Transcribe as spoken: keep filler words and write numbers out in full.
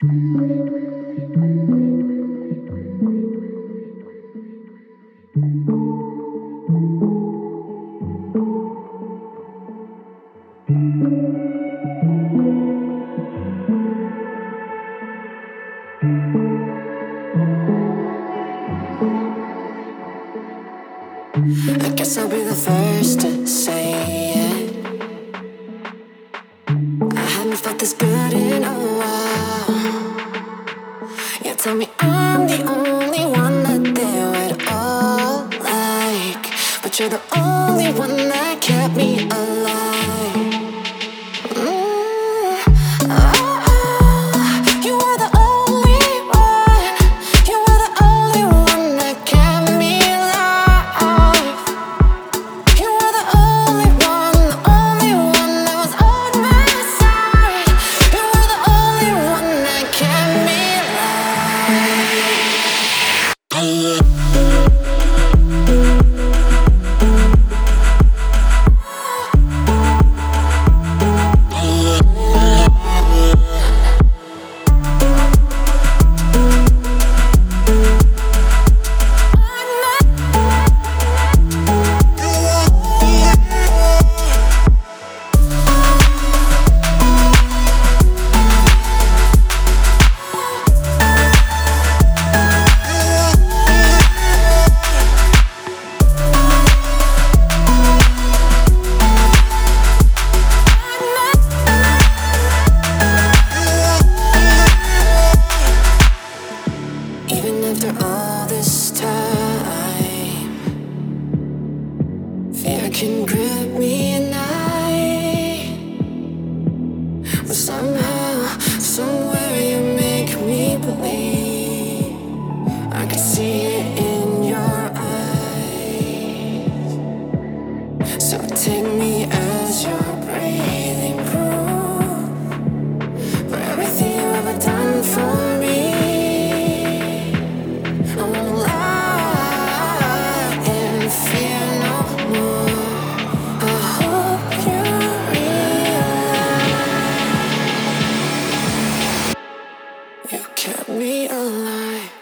I guess I'll be the first to say it. I haven't felt this good in a while. You tell me I'm the only one that they would all like, but you're the only one that kept me alive. Mm. Oh, oh, you were the only one. You were the only one that kept me alive. You were the only one, the only one that was on my side. You were the only one that kept me alive. Even after all this time, fear can grip me at night. But somehow, somewhere you make me believe. I can see it in your eyes. So take me as your breathing proof for everything you've ever done for me. I wanna lie and fear no more. I hope you realize you kept me alive.